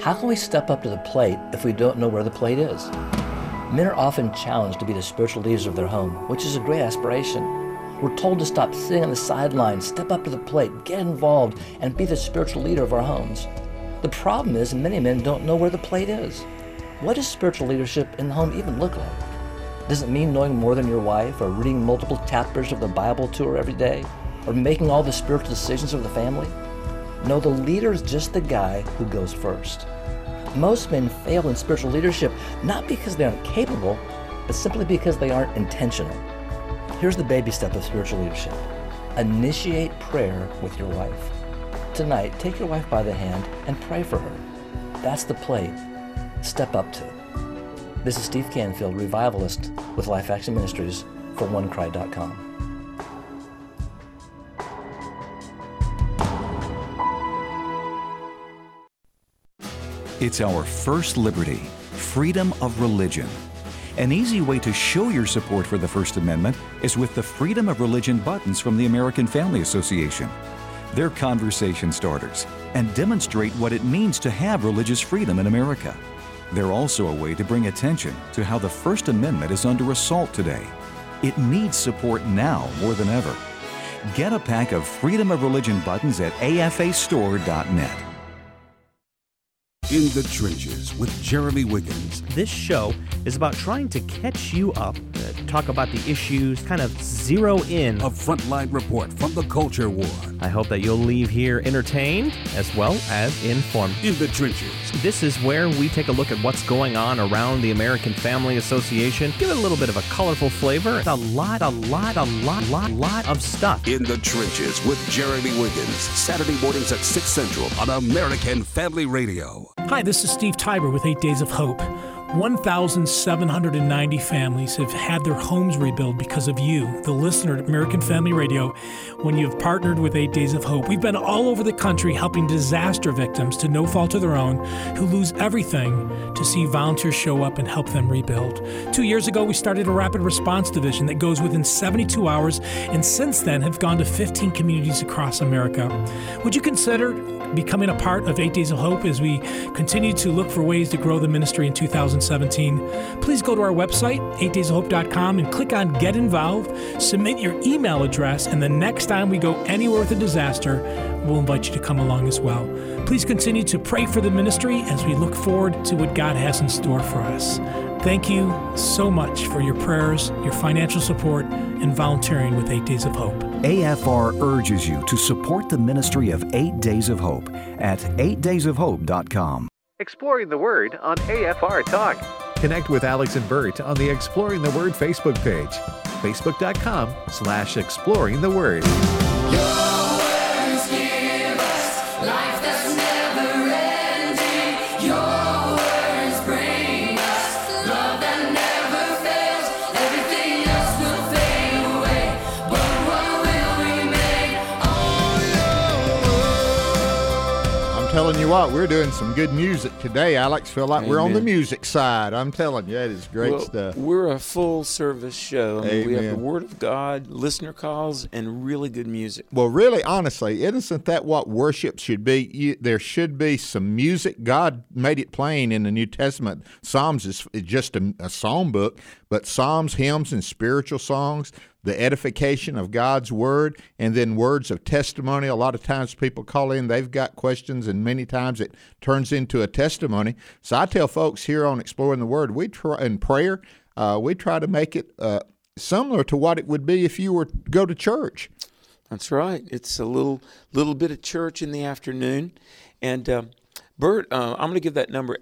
[SPEAKER 11] How can we step up to the plate if we don't know where the plate is? Men are often challenged to be the spiritual leaders of their home, which is a great aspiration. We're told to stop sitting on the sidelines, step up to the plate, get involved, and be the spiritual leader of our homes. The problem is many men don't know where the plate is. What does spiritual leadership in the home even look like? Does it mean knowing more than your wife, or reading multiple chapters of the Bible to her every day, or making all the spiritual decisions of the family? No, the leader is just the guy who goes first. Most men fail in spiritual leadership not because they aren't capable, but simply because they aren't intentional. Here's the baby step of spiritual leadership. Initiate prayer with your wife. Tonight, take your wife by the hand and pray for her. That's the plate. Step up to. This is Steve Canfield, revivalist with Life Action Ministries for OneCry.com.
[SPEAKER 7] It's our first liberty, freedom of religion. An easy way to show your support for the First Amendment is with the Freedom of Religion buttons from the American Family Association. They're conversation starters and demonstrate what it means to have religious freedom in America. They're also a way to bring attention to how the First Amendment is under assault today. It needs support now more than ever. Get a pack of Freedom of Religion buttons at afastore.net.
[SPEAKER 12] In the Trenches with Jeremy Wiggins.
[SPEAKER 13] This show is about trying to catch you up, talk about the issues, kind of zero in.
[SPEAKER 12] A frontline report from the culture war.
[SPEAKER 13] I hope that you'll leave here entertained as well as informed.
[SPEAKER 12] In the Trenches.
[SPEAKER 13] This is where we take a look at what's going on around the American Family Association, give it a little bit of a colorful flavor. A lot of stuff.
[SPEAKER 12] In the Trenches with Jeremy Wiggins. Saturday mornings at 6 Central on American Family Radio.
[SPEAKER 14] Hi, this is Steve Tiber with 8 Days of Hope. 1,790 families have had their homes rebuilt because of you, the listener at American Family Radio, when you've partnered with 8 Days of Hope. We've been all over the country helping disaster victims to no fault of their own who lose everything to see volunteers show up and help them rebuild. 2 years ago, we started a rapid response division that goes within 72 hours, and since then have gone to 15 communities across America. Would you consider becoming a part of 8 Days of Hope as we continue to look for ways to grow the ministry in 2017? Please go to our website, 8daysofhope.com, and click on Get Involved, submit your email address, and the next time we go anywhere with a disaster, we'll invite you to come along as well. Please continue to pray for the ministry as we look forward to what God has in store for us. Thank you so much for your prayers, your financial support, and volunteering with 8 Days of Hope.
[SPEAKER 7] AFR urges you to support the ministry of 8 Days of Hope at 8daysofhope.com.
[SPEAKER 2] Exploring the Word on AFR Talk.
[SPEAKER 1] Connect with Alex and Bert on the Exploring the Word Facebook page. Facebook.com/Exploring the Word.
[SPEAKER 3] Telling you what, we're doing some good music today, Alex. Feel like we're on the
[SPEAKER 4] Amen.
[SPEAKER 3] music side. I'm telling you, that is great stuff.
[SPEAKER 4] We're a full-service show. I mean, we have the
[SPEAKER 3] Amen.
[SPEAKER 4] Word of God, listener calls, and really good music.
[SPEAKER 3] Well, really, honestly, isn't that what worship should be? There should be some music. God made it plain in the New Testament. Psalms is just a psalm book, but psalms, hymns, and spiritual songs, the edification of God's Word, and then words of testimony. A lot of times people call in, they've got questions, and many times it turns into a testimony. So I tell folks here on Exploring the Word, we try in prayer, we try to make it similar to what it would be if you were to go to church.
[SPEAKER 4] That's right. It's a little bit of church in the afternoon. And Bert, I'm going to give that number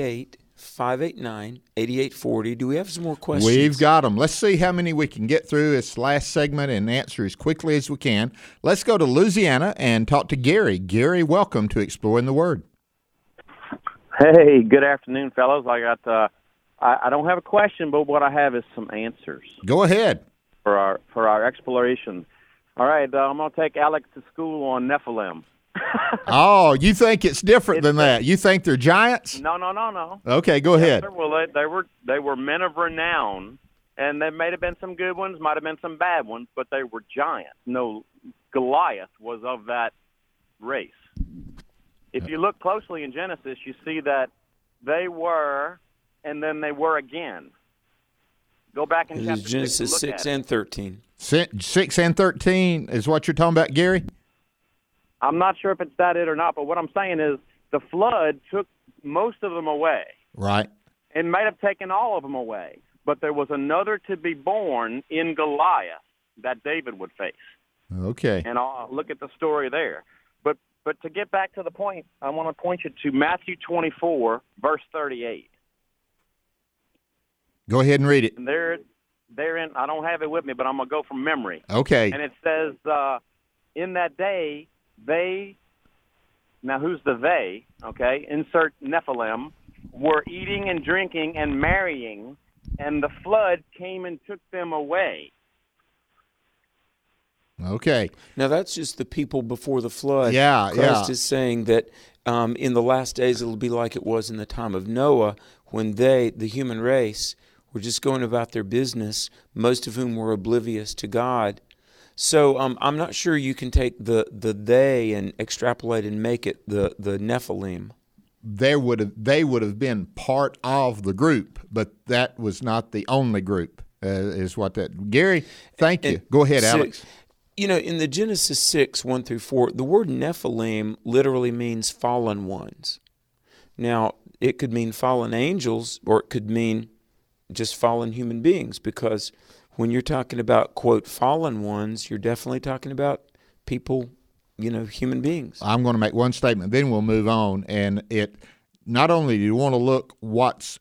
[SPEAKER 4] 888-589-8840. Do we have some more questions?
[SPEAKER 3] We've got them. Let's see how many we can get through this last segment and answer as quickly as we can. Let's go to Louisiana and talk to Gary. Gary, welcome to Exploring the Word.
[SPEAKER 15] Hey, good afternoon, fellows. I got I don't have a question, but what I have is some answers.
[SPEAKER 3] Go ahead.
[SPEAKER 15] For our exploration. All right, I'm going to take Alex to school on Nephilim.
[SPEAKER 3] Oh, you think it's different than that? You think they're giants?
[SPEAKER 15] No.
[SPEAKER 3] Okay, go ahead.
[SPEAKER 15] Sir. Well, they were men of renown, and there may have been some good ones, might have been some bad ones, but they were giants. No, Goliath was of that race. If you look closely in Genesis, you see that they were, and then they were again. Go back in chapter 6.
[SPEAKER 4] Genesis 6 and 13.
[SPEAKER 3] 6 and 13 is what you're talking about, Gary?
[SPEAKER 15] I'm not sure if it's that or not, but what I'm saying is the flood took most of them away.
[SPEAKER 3] Right.
[SPEAKER 15] It might have taken all of them away, but there was another to be born in Goliath that David would face.
[SPEAKER 3] Okay.
[SPEAKER 15] And I'll look at the story there. But to get back to the point, I want to point you to Matthew 24, verse 38.
[SPEAKER 3] Go ahead and read it.
[SPEAKER 15] And therein, I don't have it with me, but I'm going to go from memory.
[SPEAKER 3] Okay.
[SPEAKER 15] And it says, in that day, they, now who's the they, okay, insert Nephilim, were eating and drinking and marrying, and the flood came and took them away.
[SPEAKER 3] Okay.
[SPEAKER 4] Now, that's just the people before the flood.
[SPEAKER 3] Yeah,
[SPEAKER 4] Christ is saying that in the last days it'll be like it was in the time of Noah, when they, the human race, were just going about their business, most of whom were oblivious to God. So I'm not sure you can take the they and extrapolate and make it the Nephilim.
[SPEAKER 3] They would have been part of the group, but that was not the only group, is what that. Gary, thank you. Go ahead, Alex.
[SPEAKER 4] You know, in the Genesis 6, 1 through 4, the word Nephilim literally means fallen ones. Now, it could mean fallen angels, or it could mean just fallen human beings, because when you're talking about, quote, fallen ones, you're definitely talking about people, you know, human beings.
[SPEAKER 3] I'm going to make one statement, then we'll move on. And it not only do you want to look what's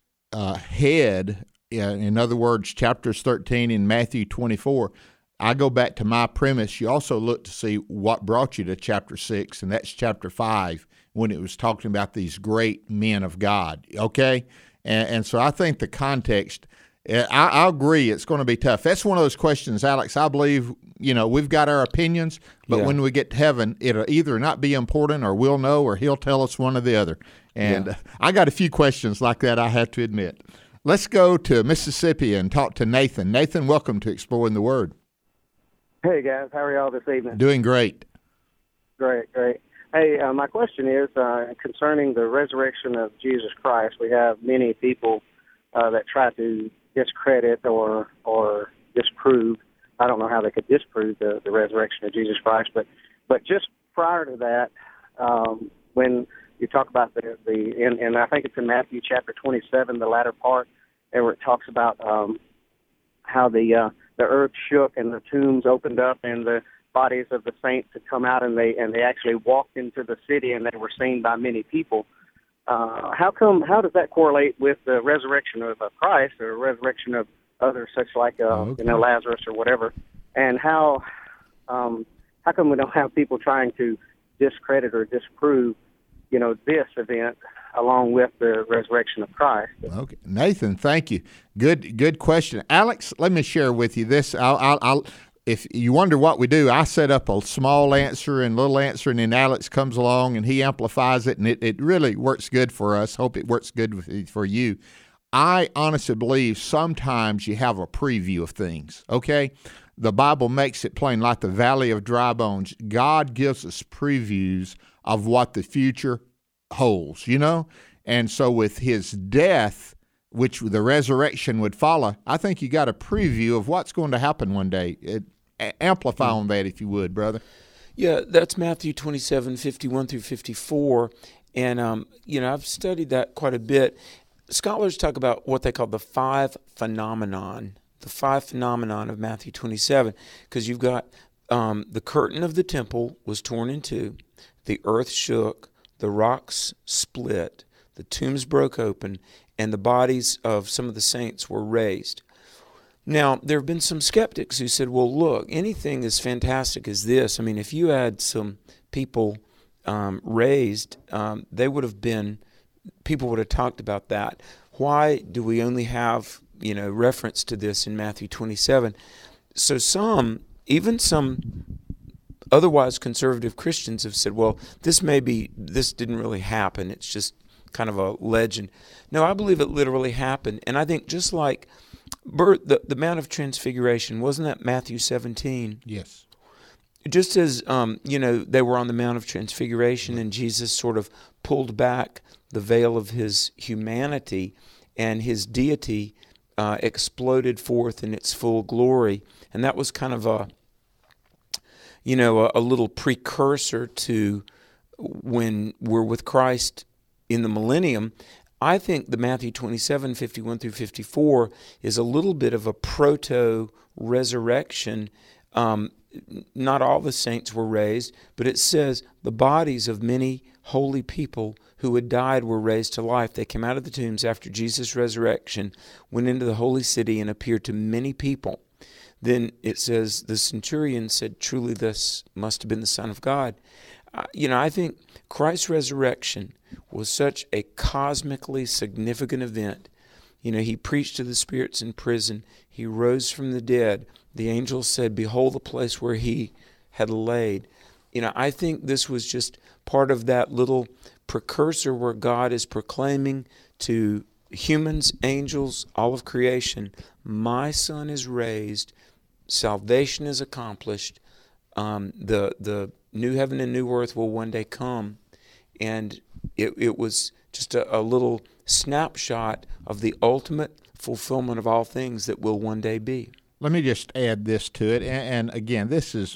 [SPEAKER 3] ahead, in other words, chapters 13 in Matthew 24, I go back to my premise. You also look to see what brought you to chapter 6, and that's chapter 5, when it was talking about these great men of God, okay? And so I think the context, I agree it's going to be tough. That's one of those questions, Alex, I believe, you know, we've got our opinions, but when we get to heaven, it'll either not be important or we'll know or he'll tell us one or the other. And I got a few questions like that, I have to admit. Let's go to Mississippi and talk to Nathan. Nathan, welcome to Exploring the Word.
[SPEAKER 16] Hey, guys. How are y'all this evening?
[SPEAKER 3] Doing great.
[SPEAKER 16] Great. Hey, my question is concerning the resurrection of Jesus Christ. We have many people that try to discredit or disprove. I don't know how they could disprove the resurrection of Jesus Christ, but just prior to that, when you talk about and I think it's in Matthew chapter 27, the latter part, where it talks about how the earth shook and the tombs opened up and the bodies of the saints had come out and they actually walked into the city and they were seen by many people. How does that correlate with the resurrection of Christ or resurrection of others such like Lazarus or whatever? And how come we don't have people trying to discredit or disprove, this event along with the resurrection of Christ?
[SPEAKER 3] Okay, Nathan, thank you. Good question, Alex. Let me share with you this. I'll if you wonder what we do, I set up a small answer and little answer, and then Alex comes along and he amplifies it, and it really works good for us. Hope it works good for you. I honestly believe sometimes you have a preview of things, okay? The Bible makes it plain, like the valley of dry bones. God gives us previews of what the future holds, And so with his death, which the resurrection would follow, I think you got a preview of what's going to happen one day. Amplify on that, if you would, brother.
[SPEAKER 4] Yeah, that's Matthew 27, 51 through 54. And, I've studied that quite a bit. Scholars talk about what they call the five phenomenon of Matthew 27, because you've got the curtain of the temple was torn in two, the earth shook, the rocks split, the tombs broke open, and the bodies of some of the saints were raised. Now, there have been some skeptics who said, well, look, anything as fantastic as this, I mean, if you had some people raised, people would have talked about that. Why do we only have, reference to this in Matthew 27? So even some otherwise conservative Christians have said, well, this didn't really happen. It's just kind of a legend. No, I believe it literally happened. And I think just like the Mount of Transfiguration, wasn't that Matthew 17?
[SPEAKER 3] Yes.
[SPEAKER 4] just as they were on the Mount of Transfiguration, and Jesus sort of pulled back the veil of his humanity, and his deity exploded forth in its full glory, and that was kind of a little precursor to when we're with Christ in the millennium. I think the Matthew 27, 51 through 54 is a little bit of a proto-resurrection. Not all the saints were raised, but it says the bodies of many holy people who had died were raised to life. They came out of the tombs after Jesus' resurrection, went into the holy city, and appeared to many people. Then it says the centurion said, "Truly this must have been the Son of God." I think Christ's resurrection was such a cosmically significant event. He preached to the spirits in prison. He rose from the dead. The angels said, "Behold the place where he had laid." I think this was just part of that little precursor where God is proclaiming to humans, angels, all of creation, my Son is raised, salvation is accomplished, the new heaven and new earth will one day come. And it was just a little snapshot of the ultimate fulfillment of all things that will one day be.
[SPEAKER 3] Let me just add this to it. And again, this is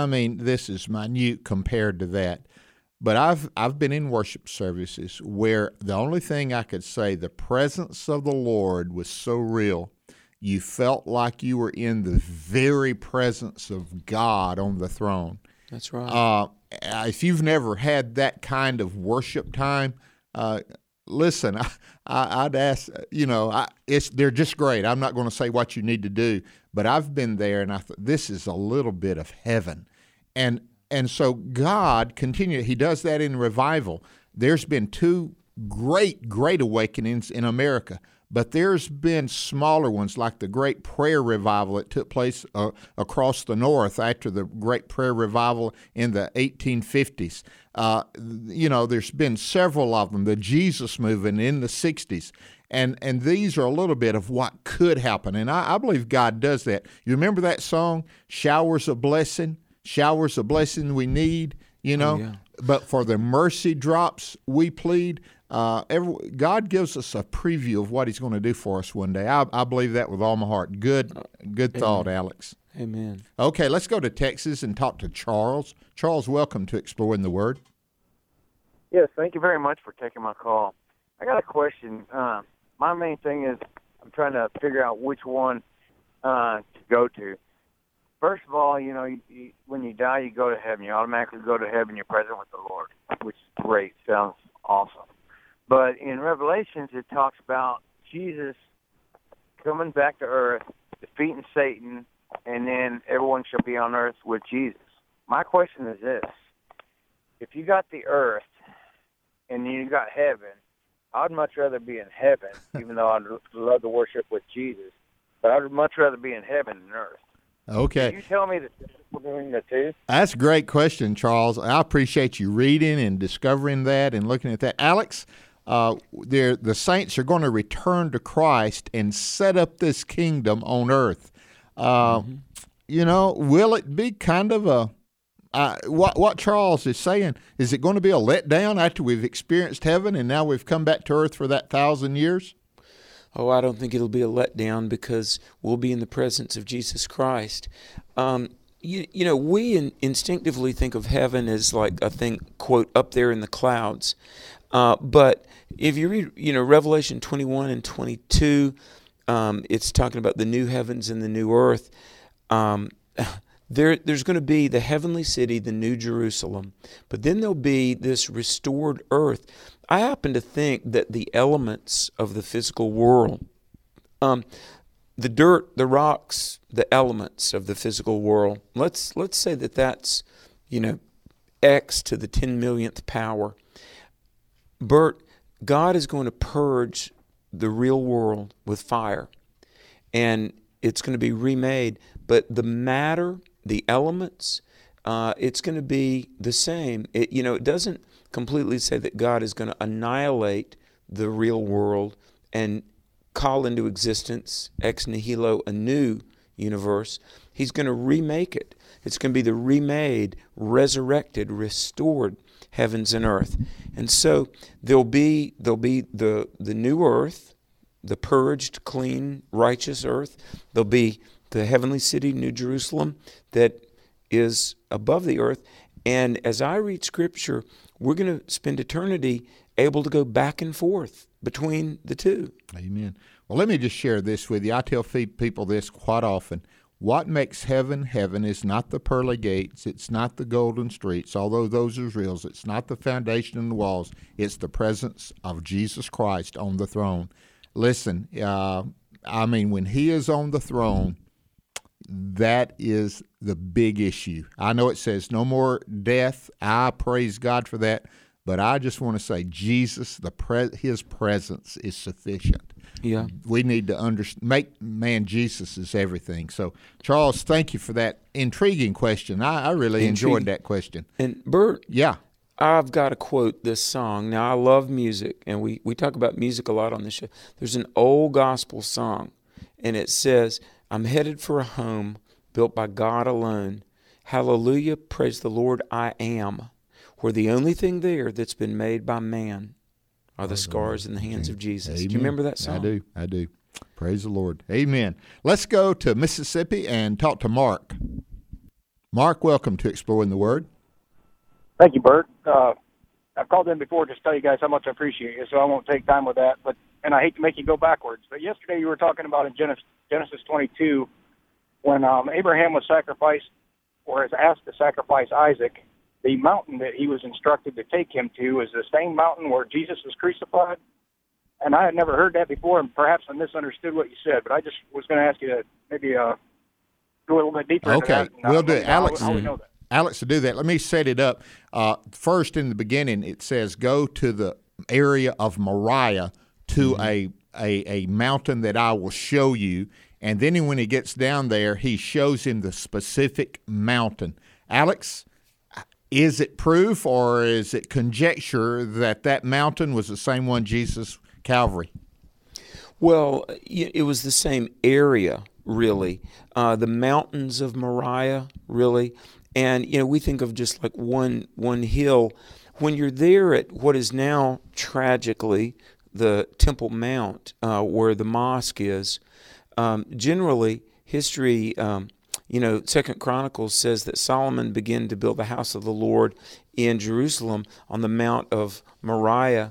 [SPEAKER 3] minute compared to that. But I've been in worship services where the only thing I could say, the presence of the Lord was so real. You felt like you were in the very presence of God on the throne.
[SPEAKER 4] That's right.
[SPEAKER 3] If you've never had that kind of worship time, listen, I'd ask, they're just great. I'm not going to say what you need to do, but I've been there, and I thought, this is a little bit of heaven. And so God He does that in revival. There's been two great awakenings in America, but there's been smaller ones like the Great Prayer Revival that took place across the North after the Great Prayer Revival in the 1850s. There's been several of them, the Jesus Movement in the 60s. And these are a little bit of what could happen. And I believe God does that. You remember that song, Showers of Blessing we need,
[SPEAKER 4] Oh, yeah.
[SPEAKER 3] But for the mercy drops we plead. God gives us a preview of what he's going to do for us one day. I believe that with all my heart. Good thought, Alex.
[SPEAKER 4] Amen.
[SPEAKER 3] Okay, let's go to Texas and talk to Charles. Charles, welcome to Exploring the Word.
[SPEAKER 17] Yes, thank you very much for taking my call. I got a question. My main thing is I'm trying to figure out which one to go to. First of all, when you die, you go to heaven. You automatically go to heaven. You're present with the Lord, which is great. Sounds awesome. But in Revelations, it talks about Jesus coming back to earth, defeating Satan, and then everyone shall be on earth with Jesus. My question is this. If you got the earth and you got heaven, I'd much rather be in heaven, even though I'd love to worship with Jesus. But I'd much rather be in heaven than earth.
[SPEAKER 3] Okay.
[SPEAKER 17] Can you tell me the difference between the two?
[SPEAKER 3] That's a great question, Charles. I appreciate you reading and discovering that and looking at that. Alex, the saints are going to return to Christ and set up this kingdom on earth. Will it be kind of a what Charles is saying? Is it going to be a letdown after we've experienced heaven and now we've come back to earth for that 1,000 years?
[SPEAKER 4] Oh, I don't think it'll be a letdown because we'll be in the presence of Jesus Christ. We instinctively think of heaven as like a thing, quote, up there in the clouds. But if you read, Revelation 21 and 22, it's talking about the new heavens and the new earth. There's going to be the heavenly city, the new Jerusalem, but then there'll be this restored earth. I happen to think that the elements of the physical world, the dirt, the rocks, the elements of the physical world, let's say that's, X to the 10 millionth power. Bert, God is going to purge the real world with fire, and it's going to be remade, but the matter, the elements, it's going to be the same. It doesn't completely say that God is going to annihilate the real world and call into existence ex nihilo a new universe. He's going to remake it. It's going to be the remade, resurrected, restored heavens and earth. And so there'll be the new earth, the purged, clean, righteous earth. There'll be the heavenly city, New Jerusalem, that is above the earth. And as I read Scripture, we're going to spend eternity able to go back and forth between the two.
[SPEAKER 3] Amen. Well, let me just share this with you. I tell people this quite often. What makes heaven heaven is not the pearly gates. It's not the golden streets, although those are real. It's not the foundation and the walls. It's the presence of Jesus Christ on the throne. Listen, when he is on the throne, that is the big issue. I know it says no more death. I praise God for that. But I just want to say Jesus, his presence is sufficient.
[SPEAKER 4] Yeah.
[SPEAKER 3] We need to make Jesus is everything. So, Charles, thank you for that intriguing question. I really enjoyed that question.
[SPEAKER 4] And Bert,
[SPEAKER 3] yeah,
[SPEAKER 4] I've got to quote this song. Now, I love music, and we talk about music a lot on this show. There's an old gospel song, and it says, I'm headed for a home built by God alone. Hallelujah, praise the Lord, I am. Where the only thing there that's been made by man are the scars in the hands of Jesus.
[SPEAKER 3] Amen.
[SPEAKER 4] Do you remember that song?
[SPEAKER 3] I do. Praise the Lord. Amen. Let's go to Mississippi and talk to Mark. Mark, welcome to Exploring the Word.
[SPEAKER 18] Thank you, Bert. I've called in before just to tell you guys how much I appreciate you, so I won't take time with that. And I hate to make you go backwards, but yesterday you were talking about in Genesis 22 when Abraham was sacrificed or is asked to sacrifice Isaac. The mountain that he was instructed to take him to is the same mountain where Jesus was crucified. And I had never heard that before, and perhaps I misunderstood what you said, but I just was going to ask you to maybe go a little bit deeper into that.
[SPEAKER 3] Okay, we'll do it. Alex,
[SPEAKER 18] how we know that.
[SPEAKER 3] Alex will do that. Let me set it up. First, in the beginning, it says, go to the area of Moriah to a mountain that I will show you. And then when he gets down there, he shows him the specific mountain. Alex, is it proof or is it conjecture that mountain was the same one Jesus, Calvary?
[SPEAKER 4] Well, it was the same area, really. The mountains of Moriah, really. And, we think of just like one hill. When you're there at what is now, tragically, the Temple Mount, where the mosque is, generally, history... 2 Chronicles says that Solomon began to build the house of the Lord in Jerusalem on the Mount of Moriah.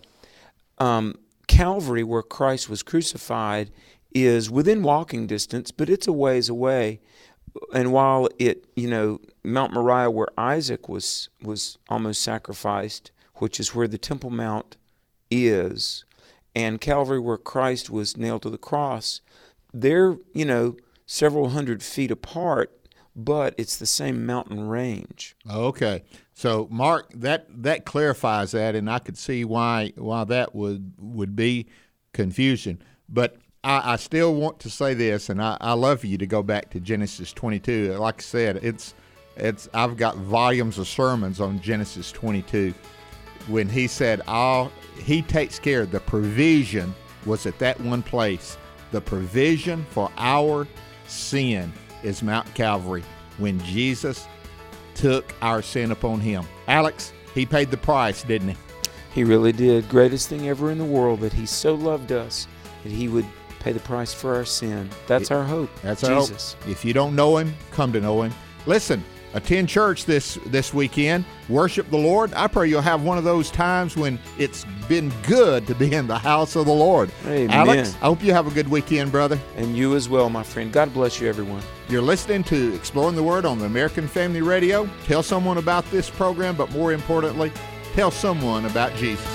[SPEAKER 4] Calvary, where Christ was crucified, is within walking distance, but it's a ways away. And while Mount Moriah, where Isaac was almost sacrificed, which is where the Temple Mount is, and Calvary, where Christ was nailed to the cross, they're, several hundred feet apart, but it's the same mountain range.
[SPEAKER 3] Okay. So, Mark, that clarifies that, and I could see why that would be confusion. But I still want to say this, and I love you to go back to Genesis 22. Like I said, I've got volumes of sermons on Genesis 22. When he said, he takes care of the provision was at that one place. The provision for our sin is Mount Calvary when Jesus took our sin upon him. Alex, he paid the price, didn't he?
[SPEAKER 4] He really did. Greatest thing ever in the world, that he so loved us that he would pay the price for our sin. That's our hope.
[SPEAKER 3] That's
[SPEAKER 4] Jesus.
[SPEAKER 3] Our hope. If you don't know him, come to know him. Listen, attend church this weekend. Worship the Lord. I pray you'll have one of those times when it's been good to be in the house of the Lord.
[SPEAKER 4] Amen.
[SPEAKER 3] Alex, I hope you have a good weekend, brother.
[SPEAKER 4] And you as well, my friend. God bless you, everyone.
[SPEAKER 3] You're listening to Exploring the Word on the American Family Radio. Tell someone about this program, but more importantly, tell someone about Jesus.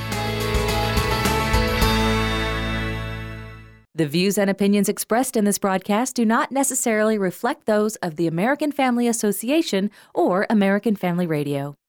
[SPEAKER 19] The views and opinions expressed in this broadcast do not necessarily reflect those of the American Family Association or American Family Radio.